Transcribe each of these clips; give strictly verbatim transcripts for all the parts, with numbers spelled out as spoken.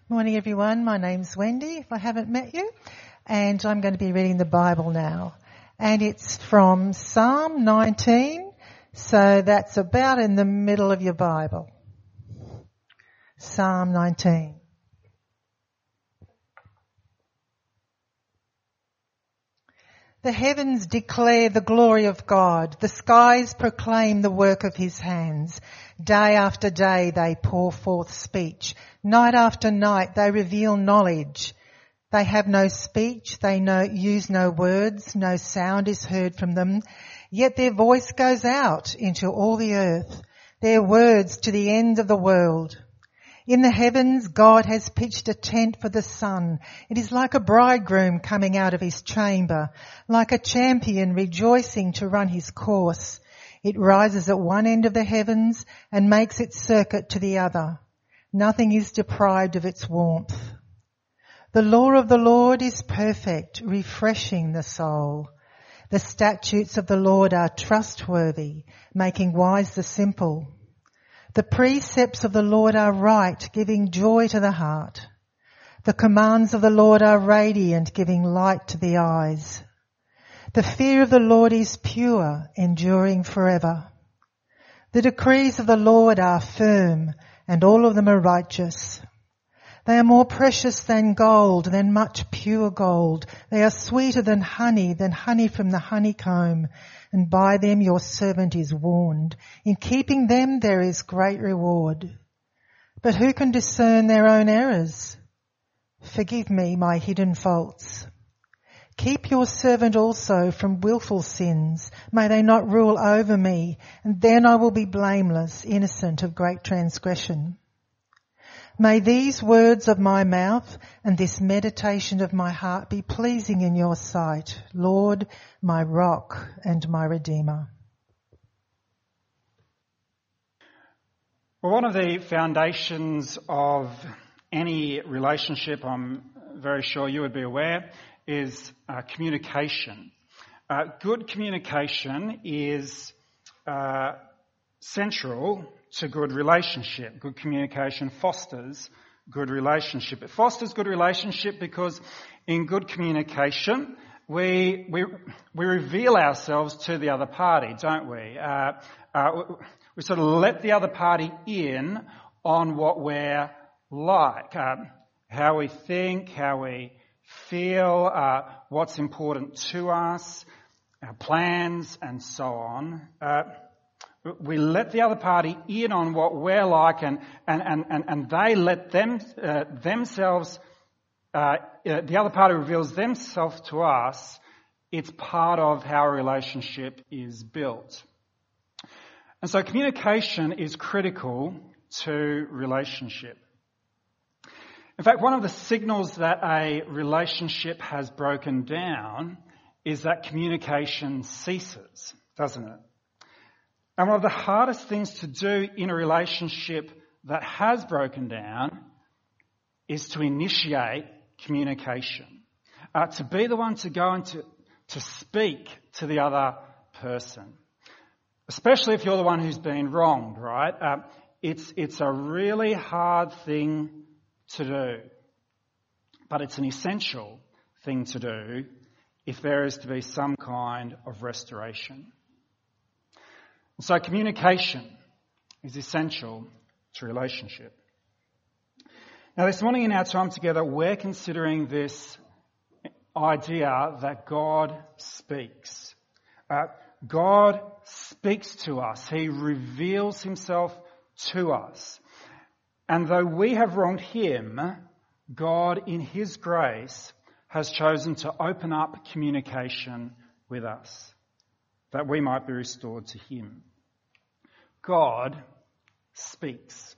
Morning everyone, my name's Wendy, if I haven't met you, and I'm going to be reading the Bible now. And it's from Psalm nineteen, so that's about in the middle of your Bible. Psalm nineteen. The heavens declare the glory of God. The skies proclaim the work of his hands. Day after day they pour forth speech. Night after night they reveal knowledge. They have no speech, they no, use no words, no sound is heard from them. Yet their voice goes out into all the earth, their words to the end of the world. In the heavens, God has pitched a tent for the sun. It is like a bridegroom coming out of his chamber, like a champion rejoicing to run his course. It rises at one end of the heavens and makes its circuit to the other. Nothing is deprived of its warmth. The law of the Lord is perfect, refreshing the soul. The statutes of the Lord are trustworthy, making wise the simple. The precepts of the Lord are right, giving joy to the heart. The commands of the Lord are radiant, giving light to the eyes. The fear of the Lord is pure, enduring forever. The decrees of the Lord are firm, and all of them are righteous. They are more precious than gold, than much pure gold. They are sweeter than honey, than honey from the honeycomb. And by them your servant is warned. In keeping them there is great reward. But who can discern their own errors? Forgive me my hidden faults. Keep your servant also from willful sins. May they not rule over me, and then I will be blameless, innocent of great transgression. May these words of my mouth and this meditation of my heart be pleasing in your sight, Lord, my rock and my redeemer. Well, one of the foundations of any relationship, I'm very sure you would be aware, is uh, communication. Uh, good communication is uh, central to good relationship. Good communication fosters good relationship. It fosters good relationship because in good communication, we we we reveal ourselves to the other party, don't we? Uh, uh, we sort of let the other party in on what we're like, uh, how we think, how we feel, uh, what's important to us, our plans, and so on. Uh, We let the other party in on what we're like, and and and and, and they let them uh, themselves. Uh, uh, the other party reveals themselves to us. It's part of how a relationship is built, and so communication is critical to relationship. In fact, one of the signals that a relationship has broken down is that communication ceases, doesn't it? And one of the hardest things to do in a relationship that has broken down is to initiate communication. Uh, to be the one to go and to, to speak to the other person. Especially if you're the one who's been wronged, right? Uh, it's, it's a really hard thing to do. But it's an essential thing to do if there is to be some kind of restoration. So communication is essential to relationship. Now this morning in our time together, we're considering this idea that God speaks. Uh, God speaks to us. He reveals himself to us. And though we have wronged him, God in his grace has chosen to open up communication with us, that we might be restored to him. God speaks.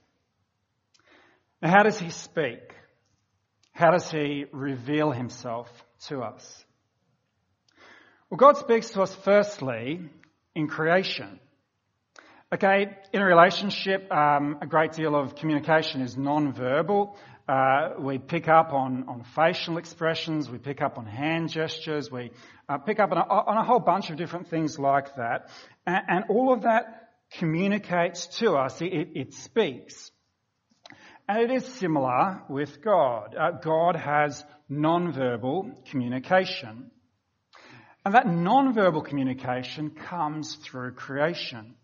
Now, how does he speak? How does he reveal himself to us? Well, God speaks to us firstly in creation. Okay, in a relationship, um, a great deal of communication is non-verbal. Uh, we pick up on, on facial expressions, we pick up on hand gestures, we uh, pick up on a, on a whole bunch of different things like that. And, and all of that communicates to us, it, it speaks. And it is similar with God. Uh, God has non-verbal communication. And that non-verbal communication comes through creation.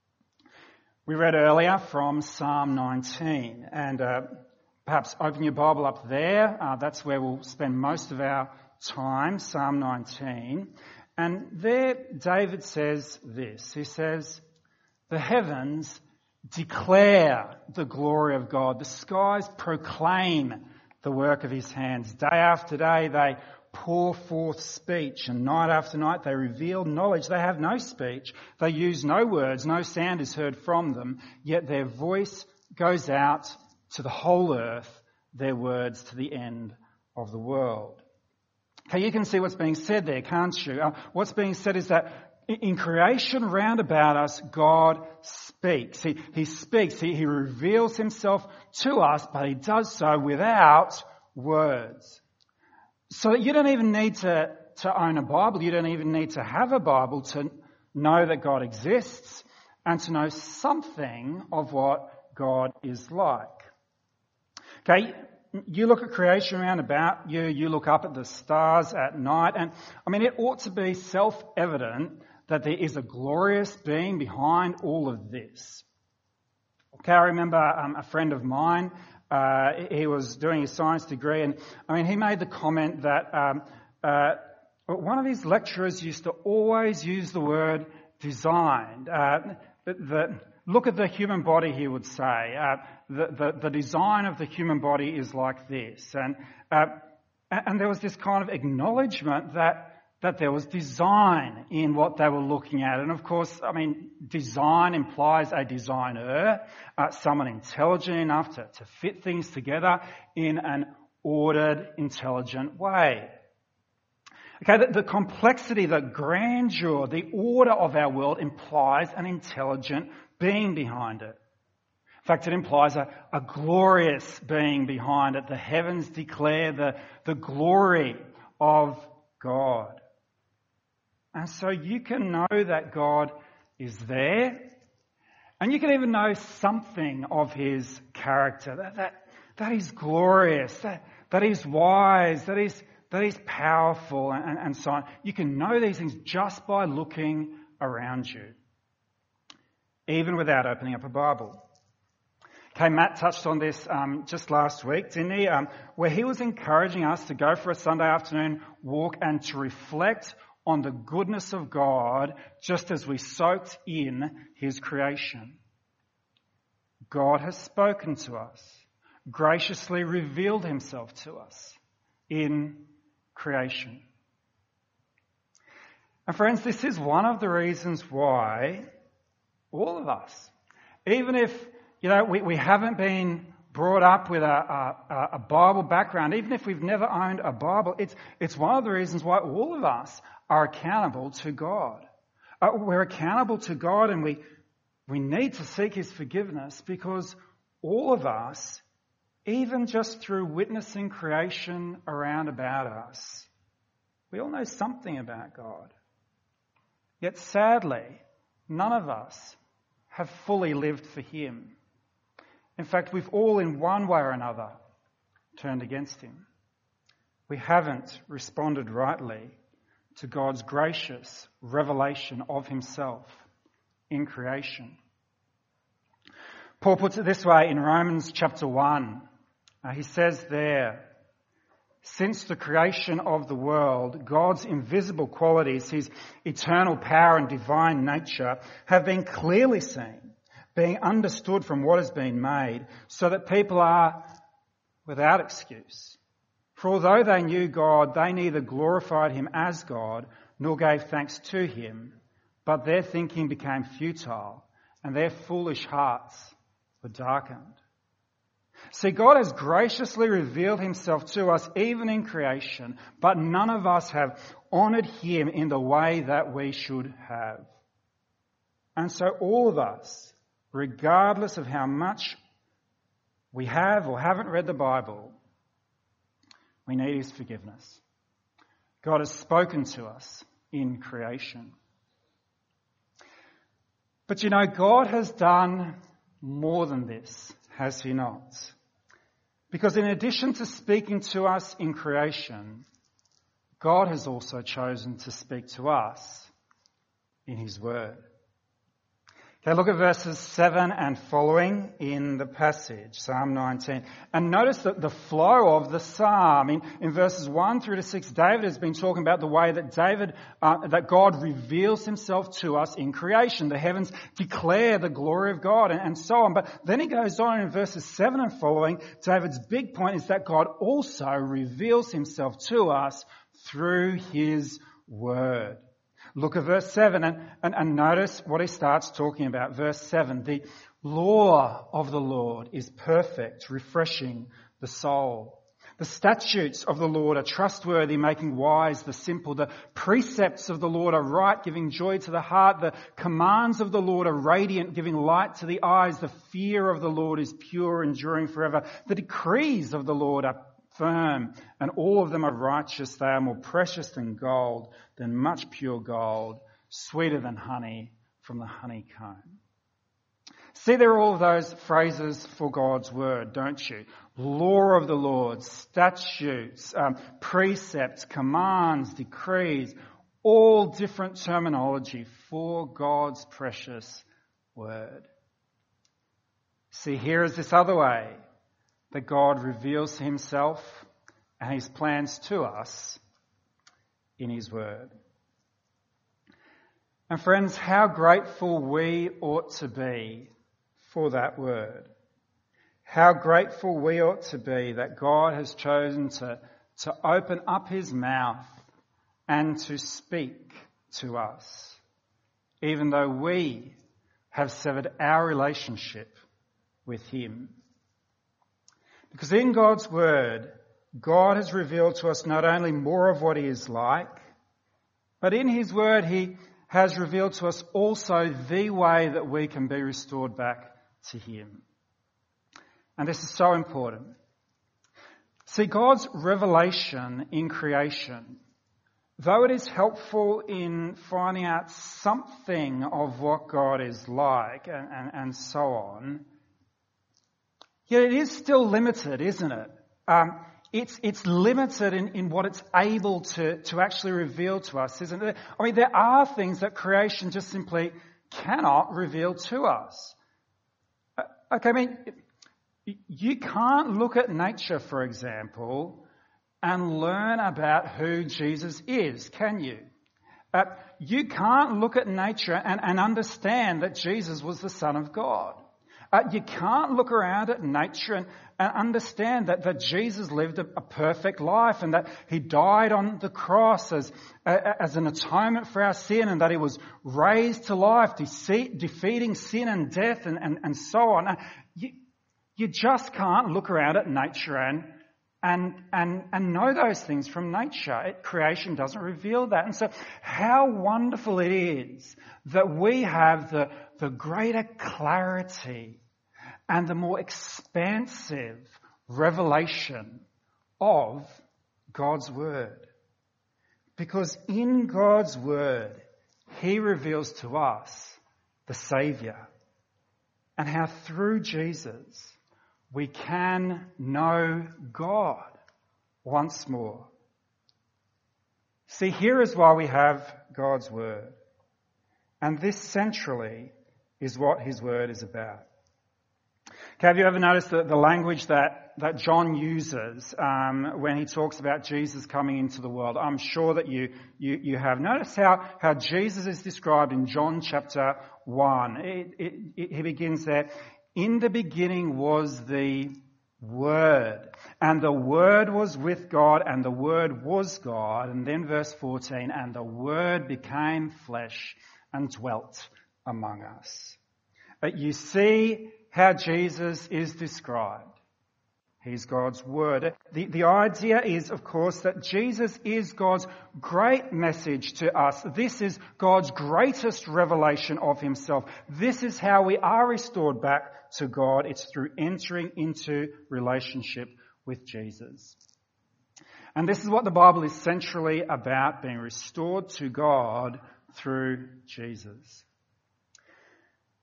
We read earlier from Psalm nineteen, and uh, perhaps open your Bible up there. Uh, that's where we'll spend most of our time, Psalm nineteen. And there David says this. He says, "The heavens declare the glory of God. The skies proclaim the work of his hands. Day after day they pour forth speech, and night after night they reveal knowledge. They have no speech. They use no words. No sound is heard from them. Yet their voice goes out to the whole earth, their words to the end of the world." Okay, you can see what's being said there, can't you? Uh, what's being said is that in creation round about us, God speaks. He, he speaks. He, he reveals himself to us, but he does so without words. So that you don't even need to, to own a Bible. You don't even need to have a Bible to know that God exists and to know something of what God is like. Okay, you look at creation around about you, you look up at the stars at night, and I mean, it ought to be self-evident that there is a glorious being behind all of this. Okay, I remember um, a friend of mine, uh, he was doing his science degree, and I mean, he made the comment that um, uh, one of his lecturers used to always use the word designed. Uh, the, look at the human body, he would say. Uh, the, the, the design of the human body is like this. And, uh, and there was this kind of acknowledgement that that there was design in what they were looking at. And of course, I mean, design implies a designer, uh, someone intelligent enough to, to fit things together in an ordered, intelligent way. Okay, the, the complexity, the grandeur, the order of our world implies an intelligent being behind it. In fact, it implies a, a glorious being behind it. The heavens declare the, the glory of God. And so you can know that God is there, and you can even know something of his character, that that, that he's glorious, that, that he's wise, that he's, that he's powerful, and, and so on. You can know these things just by looking around you, even without opening up a Bible. Okay, Matt touched on this um, just last week, didn't he? Um, where he was encouraging us to go for a Sunday afternoon walk and to reflect on the goodness of God just as we soaked in his creation. God has spoken to us, graciously revealed himself to us in creation. And friends, this is one of the reasons why all of us, even if, you know, we, we haven't been brought up with a, a, a Bible background, even if we've never owned a Bible, it's, it's one of the reasons why all of us are accountable to God. Uh, we're accountable to God, and we, we need to seek his forgiveness, because all of us, even just through witnessing creation around about us, we all know something about God. Yet sadly, none of us have fully lived for him. In fact, we've all in one way or another turned against him. We haven't responded rightly to God's gracious revelation of himself in creation. Paul puts it this way in Romans chapter one. Uh, he says there, "Since the creation of the world, God's invisible qualities, his eternal power and divine nature, have been clearly seen, being understood from what has been made, so that people are without excuse. For although they knew God, they neither glorified him as God, nor gave thanks to him, but their thinking became futile, and their foolish hearts were darkened." See, God has graciously revealed himself to us even in creation, but none of us have honoured him in the way that we should have. And so all of us, regardless of how much we have or haven't read the Bible, we need his forgiveness. God has spoken to us in creation. But you know, God has done more than this, has he not? Because in addition to speaking to us in creation, God has also chosen to speak to us in his word. Okay, look at verses seven and following in the passage, Psalm nineteen. And notice that the flow of the psalm. In, in verses one through to six, David has been talking about the way that David, uh, that God reveals himself to us in creation. The heavens declare the glory of God and, and so on. But then he goes on in verses seven and following, David's big point is that God also reveals himself to us through his word. Look at verse seven and, and, and notice what he starts talking about. Verse seven, the law of the Lord is perfect, refreshing the soul. The statutes of the Lord are trustworthy, making wise the simple. The precepts of the Lord are right, giving joy to the heart. The commands of the Lord are radiant, giving light to the eyes. The fear of the Lord is pure, enduring forever. The decrees of the Lord are firm, and all of them are righteous. They are more precious than gold, than much pure gold, sweeter than honey from the honeycomb. See, there are all of those phrases for God's word, don't you? Law of the Lord, statutes, um, precepts, commands, decrees, all different terminology for God's precious word. See, here is this other way that God reveals himself and his plans to us in his word. And friends, how grateful we ought to be for that word. How grateful we ought to be that God has chosen to, to open up his mouth and to speak to us, even though we have severed our relationship with him. Because in God's word, God has revealed to us not only more of what he is like, but in his word he has revealed to us also the way that we can be restored back to him. And this is so important. See, God's revelation in creation, though it is helpful in finding out something of what God is like and, and, and so on, yet it is still limited, isn't it? Um, it's it's limited in, in what it's able to, to actually reveal to us, isn't it? I mean, there are things that creation just simply cannot reveal to us. Okay, I mean, you can't look at nature, for example, and learn about who Jesus is, can you? Uh, you can't look at nature and, and understand that Jesus was the Son of God. Uh, you can't look around at nature and, and understand that, that Jesus lived a, a perfect life and that he died on the cross as, uh, as an atonement for our sin and that he was raised to life, de- defeating sin and death and, and, and so on. Uh, you, you just can't look around at nature and And, and, and know those things from nature. It, creation doesn't reveal that. And so how wonderful it is that we have the, the greater clarity and the more expansive revelation of God's word. Because in God's word, he reveals to us the Saviour and how through Jesus we can know God once more. See, here is why we have God's word. And this centrally is what his word is about. Okay, have you ever noticed the, the language that, that John uses um, when he talks about Jesus coming into the world? I'm sure that you, you, you have. Notice how, how Jesus is described in John chapter one. It, it, it, he begins there. In the beginning was the Word, and the Word was with God, and the Word was God. And then verse fourteen, and the Word became flesh and dwelt among us. But you see how Jesus is described. He's God's Word. The, the idea is, of course, that Jesus is God's great message to us. This is God's greatest revelation of himself. This is how we are restored back to God. It's through entering into relationship with Jesus. And this is what the Bible is centrally about, being restored to God through Jesus.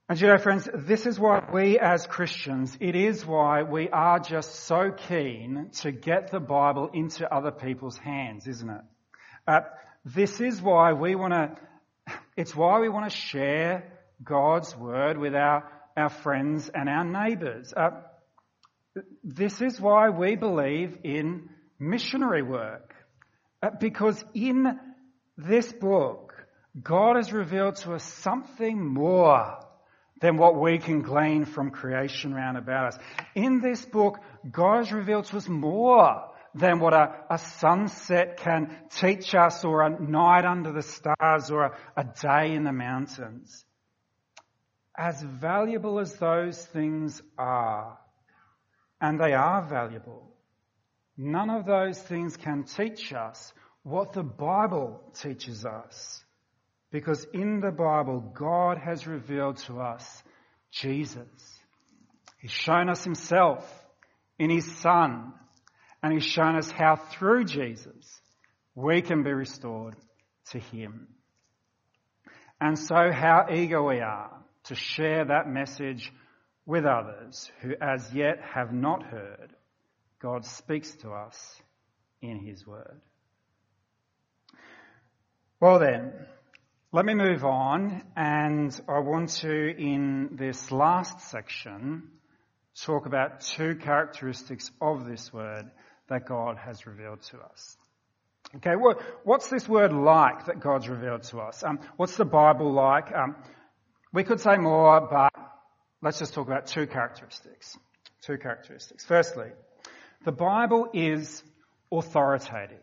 And you know, friends, this is why we as Christians, it is why we are just so keen to get the Bible into other people's hands, isn't it? Uh, this is why we want to, it's why we want to share God's word with our, our friends and our neighbours. Uh, this is why we believe in missionary work. Uh, because in this book, God has revealed to us something more than what we can glean from creation round about us. In this book, God has revealed to us more than what a, a sunset can teach us, or a night under the stars, or a, a day in the mountains. As valuable as those things are, and they are valuable, none of those things can teach us what the Bible teaches us. Because in the Bible, God has revealed to us Jesus. He's shown us himself in his Son, and he's shown us how through Jesus we can be restored to him. And so how eager we are to share that message with others who as yet have not heard. God speaks to us in his word. Well then, let me move on, and I want to, in this last section, talk about two characteristics of this word that God has revealed to us. Okay, well, what's this word like that God's revealed to us? Um, what's the Bible like? Um, we could say more, but let's just talk about two characteristics. Two characteristics. Firstly, the Bible is authoritative.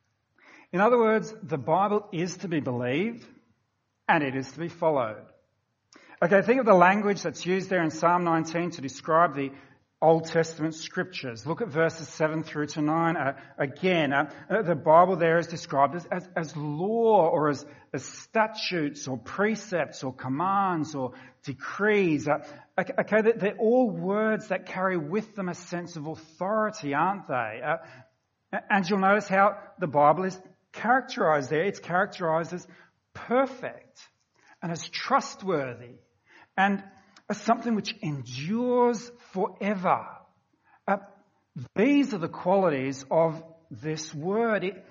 In other words, the Bible is to be believed, and it is to be followed. Okay, think of the language that's used there in Psalm nineteen to describe the Old Testament scriptures. Look at verses seven through to nine. Uh, again, uh, the Bible there is described as, as, as law, or as, as statutes or precepts or commands or decrees. Uh, okay, they're all words that carry with them a sense of authority, aren't they? Uh, and you'll notice how the Bible is characterized there. It's characterized as perfect and as trustworthy and as something which endures forever. Uh, these are the qualities of this word. It,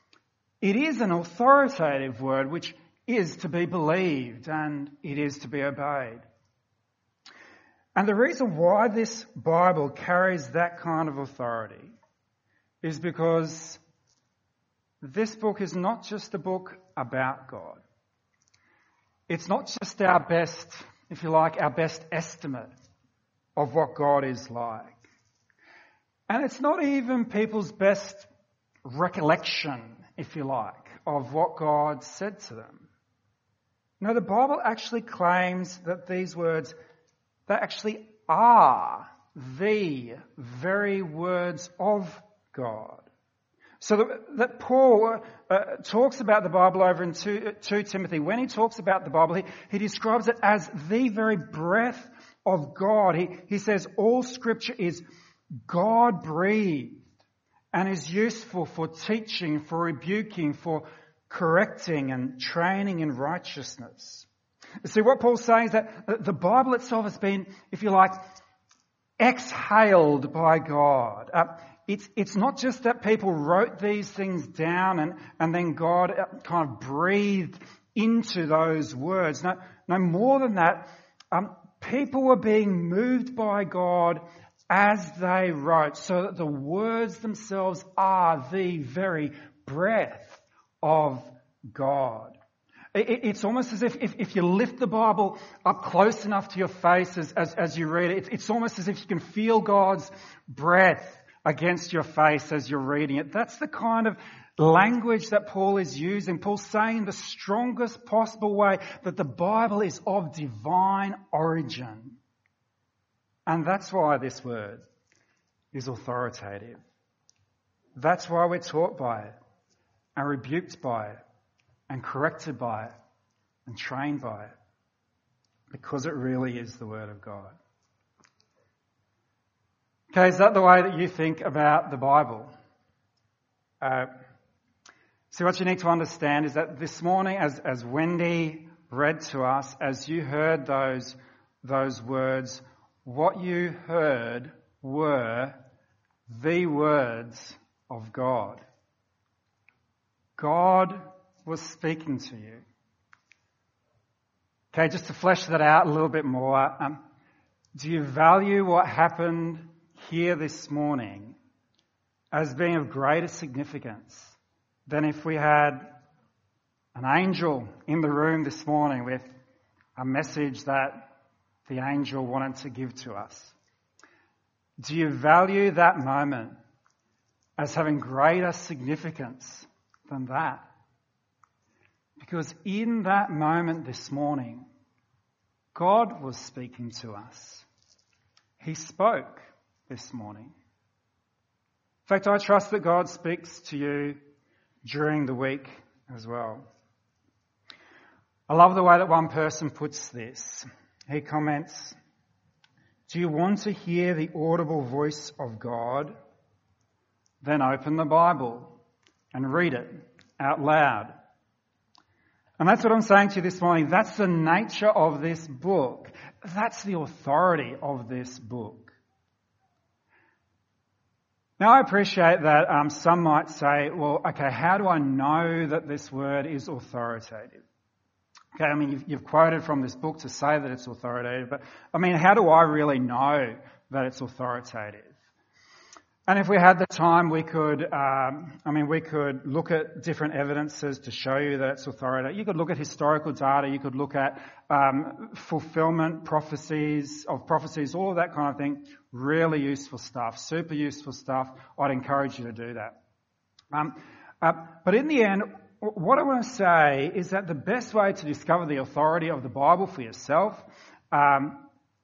it is an authoritative word which is to be believed and it is to be obeyed. And the reason why this Bible carries that kind of authority is because this book is not just a book about God. It's not just our best, if you like, our best estimate of what God is like. And it's not even people's best recollection, if you like, of what God said to them. No, the Bible actually claims that these words, they actually are the very words of God. So that, that Paul uh, talks about the Bible over in two, two Timothy. When he talks about the Bible, he, he describes it as the very breath of God. He, he says all scripture is God-breathed and is useful for teaching, for rebuking, for correcting and training in righteousness. See, what Paul's saying is that the Bible itself has been, if you like, exhaled by God. Uh, It's, it's not just that people wrote these things down and, and then God kind of breathed into those words. No, no more than that. Um, people were being moved by God as they wrote, so that the words themselves are the very breath of God. It, it's almost as if, if if you lift the Bible up close enough to your face as, as, as you read it, it's almost as if you can feel God's breath against your face as you're reading it. That's the kind of language that Paul is using. Paul's saying the strongest possible way that the Bible is of divine origin. And that's why this word is authoritative. That's why we're taught by it and rebuked by it and corrected by it and trained by it. Because it really is the word of God. Okay, is that the way that you think about the Bible? Uh, see, what you need to understand is that this morning, as, as Wendy read to us, as you heard those those words, what you heard were the words of God. God was speaking to you. Okay, just to flesh that out a little bit more, um, do you value what happened here this morning as being of greater significance than if we had an angel in the room this morning with a message that the angel wanted to give to us? Do you value that moment as having greater significance than that? Because in that moment this morning, God was speaking to us. He spoke this morning. In fact, I trust that God speaks to you during the week as well. I love the way that one person puts this. He comments, do you want to hear the audible voice of God? Then open the Bible and read it out loud. And that's what I'm saying to you this morning. That's the nature of this book. That's the authority of this book. Now, I appreciate that um, some might say, well, okay, how do I know that this word is authoritative? Okay, I mean, you've, you've quoted from this book to say that it's authoritative, but I mean, how do I really know that it's authoritative? And if we had the time, we could, um, I mean, we could look at different evidences to show you that it's authoritative. You could look at historical data, you could look at um, fulfillment prophecies of prophecies, all of that kind of thing. Really useful stuff, super useful stuff. I'd encourage you to do that. Um, uh, but in the end, what I want to say is that the best way to discover the authority of the Bible for yourself um,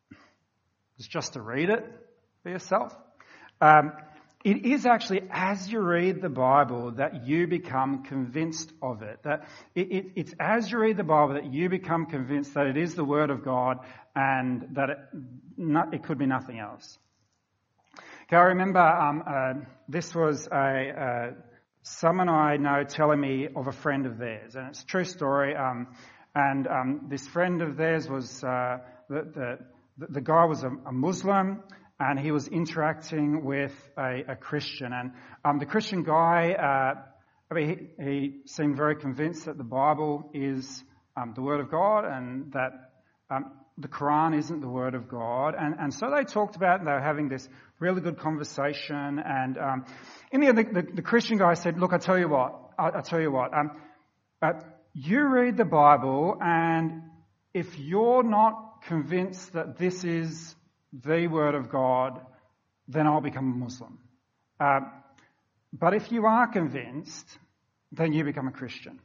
is just to read it for yourself. Um, It is actually as you read the Bible that you become convinced of it. That it, it, it's as you read the Bible that you become convinced that it is the Word of God and that it, not, it could be nothing else. Okay, I remember um, uh, this was a uh, someone I know telling me of a friend of theirs, and it's a true story. Um, and um, this friend of theirs was uh, the, the the guy was a, a Muslim. And he was interacting with a, a Christian. And um, the Christian guy, uh, I mean, he, he seemed very convinced that the Bible is um, the Word of God and that um, the Quran isn't the Word of God. And, and so they talked about it, and they were having this really good conversation. And um, in the end, the, the, the Christian guy said, look, I tell you what, I, I tell you what, um, uh, you read the Bible, and if you're not convinced that this is the Word of God, then I'll become a Muslim. Uh, but if you are convinced, then you become a Christian.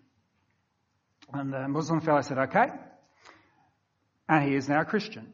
And the Muslim fellow said, okay. And he is now a Christian.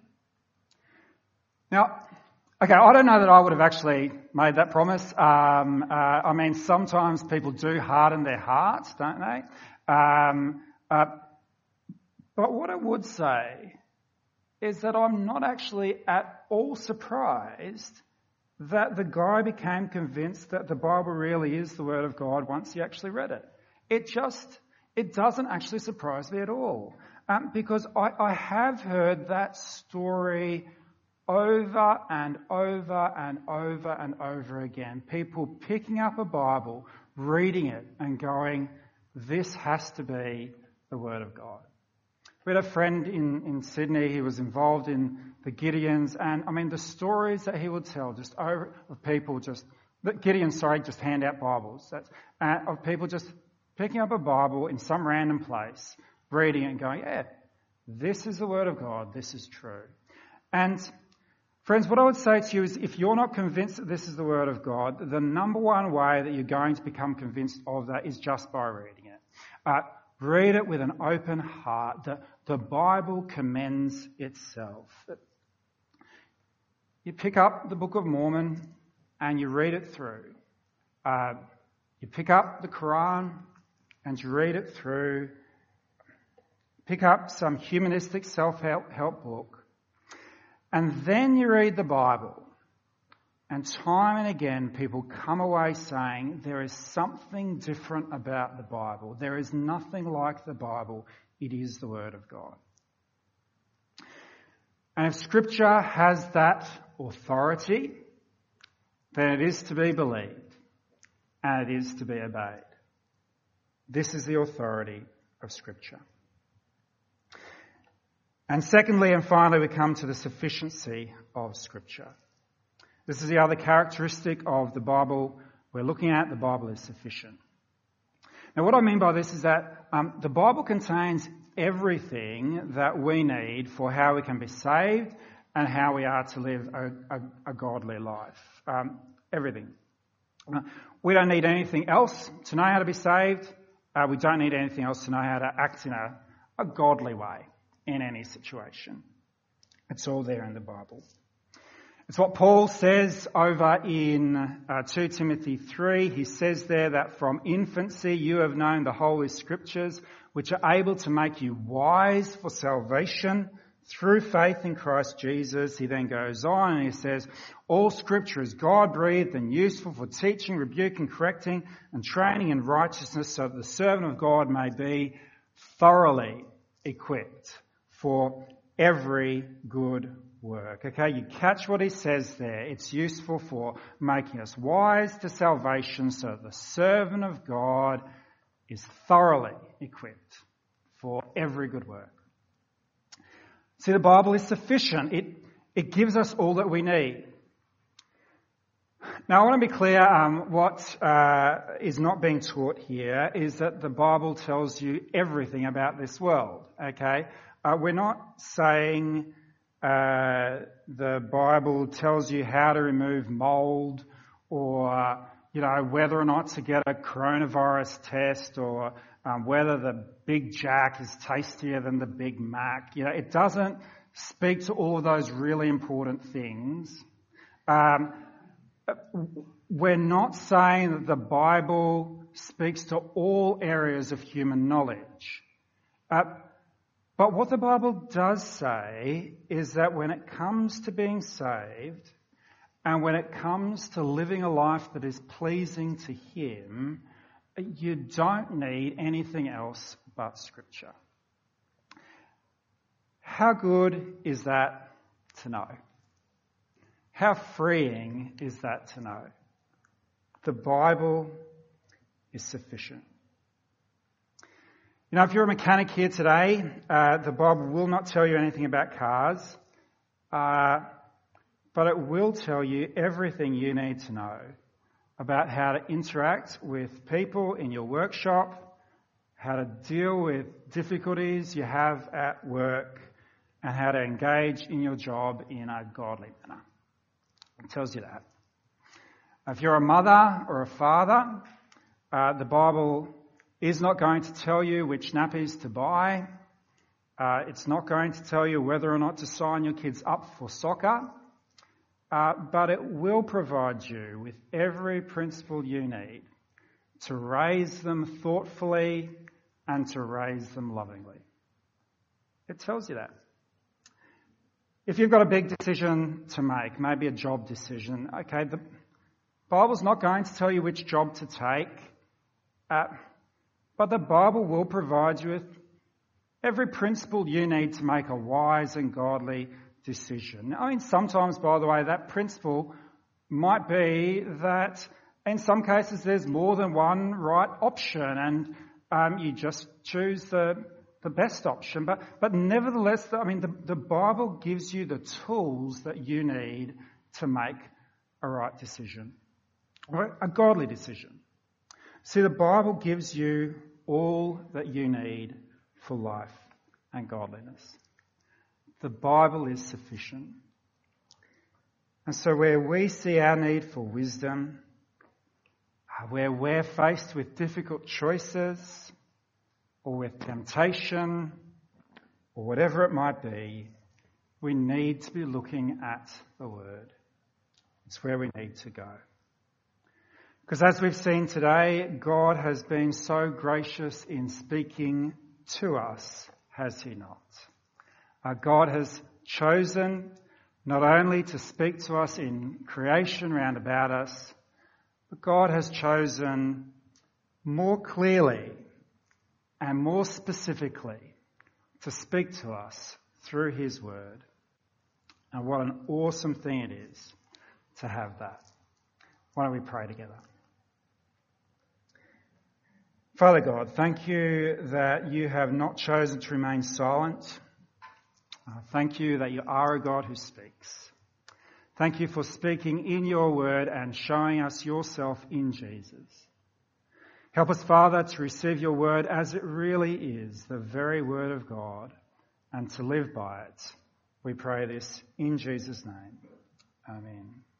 Now, okay, I don't know that I would have actually made that promise. Um, uh, I mean, sometimes people do harden their hearts, don't they? Um, uh, but what I would say is that I'm not actually at all surprised that the guy became convinced that the Bible really is the Word of God once he actually read it. It just, it doesn't actually surprise me at all. Um, because I, I have heard that story over and over and over and over again. People picking up a Bible, reading it and going, this has to be the Word of God. We had a friend in, in Sydney. He was involved in the Gideons, and I mean the stories that he would tell, just over of people just Gideons, sorry, just hand out Bibles. That's uh, of people just picking up a Bible in some random place, reading it, and going, "Yeah, this is the Word of God. This is true." And friends, what I would say to you is, if you're not convinced that this is the Word of God, the number one way that you're going to become convinced of that is just by reading it. Uh, Read it with an open heart. The, the Bible commends itself. You pick up the Book of Mormon and you read it through. Uh, you pick up the Quran and you read it through. Pick up some humanistic self-help help book. And then you read the Bible. And time and again, people come away saying there is something different about the Bible. There is nothing like the Bible. It is the Word of God. It is the Word of God. And if Scripture has that authority, then it is to be believed and it is to be obeyed. This is the authority of Scripture. And secondly and finally, we come to the sufficiency of Scripture. This is the other characteristic of the Bible we're looking at. The Bible is sufficient. Now, what I mean by this is that um, the Bible contains everything that we need for how we can be saved and how we are to live a, a, a godly life. Um, everything. Uh, we don't need anything else to know how to be saved. Uh, we don't need anything else to know how to act in a, a godly way in any situation. It's all there in the Bible. It's what Paul says over in uh, two Timothy three. He says there that from infancy you have known the Holy Scriptures, which are able to make you wise for salvation through faith in Christ Jesus. He then goes on and he says, all Scripture is God-breathed and useful for teaching, rebuking, correcting, and training in righteousness, so that the servant of God may be thoroughly equipped for every good work. Okay, you catch what he says there. It's useful for making us wise to salvation, so that the servant of God is thoroughly equipped for every good work. See, the Bible is sufficient. It, it gives us all that we need. Now, I want to be clear, um, what uh, is not being taught here is that the Bible tells you everything about this world, okay? Uh, we're not saying uh, the Bible tells you how to remove mold or, you know, whether or not to get a coronavirus test or um, whether the Big Jack is tastier than the Big Mac. You know, it doesn't speak to all of those really important things. Um, we're not saying that the Bible speaks to all areas of human knowledge. Uh, But what the Bible does say is that when it comes to being saved and when it comes to living a life that is pleasing to Him, you don't need anything else but Scripture. How good is that to know? How freeing is that to know? The Bible is sufficient. You know, if you're a mechanic here today, uh, the Bible will not tell you anything about cars, uh, but it will tell you everything you need to know about how to interact with people in your workshop, how to deal with difficulties you have at work, and how to engage in your job in a godly manner. It tells you that. If you're a mother or a father, uh, the Bible is not going to tell you which nappies to buy. Uh, it's not going to tell you whether or not to sign your kids up for soccer. Uh, but it will provide you with every principle you need to raise them thoughtfully and to raise them lovingly. It tells you that. If you've got a big decision to make, maybe a job decision, okay, the Bible's not going to tell you which job to take, uh, but the Bible will provide you with every principle you need to make a wise and godly decision. I mean, sometimes, by the way, that principle might be that in some cases there's more than one right option and um, you just choose the the best option. But but nevertheless, I mean, the, the Bible gives you the tools that you need to make a right decision, or a godly decision. See, the Bible gives you all that you need for life and godliness. The Bible is sufficient. And so where we see our need for wisdom, where we're faced with difficult choices or with temptation or whatever it might be, we need to be looking at the Word. It's where we need to go. Because as we've seen today, God has been so gracious in speaking to us, has He not? Uh, God has chosen not only to speak to us in creation round about us, but God has chosen more clearly and more specifically to speak to us through His Word. And what an awesome thing it is to have that. Why don't we pray together? Father God, thank you that you have not chosen to remain silent. Uh, thank you that you are a God who speaks. Thank you for speaking in your word and showing us yourself in Jesus. Help us, Father, to receive your word as it really is, the very word of God, and to live by it. We pray this in Jesus' name. Amen.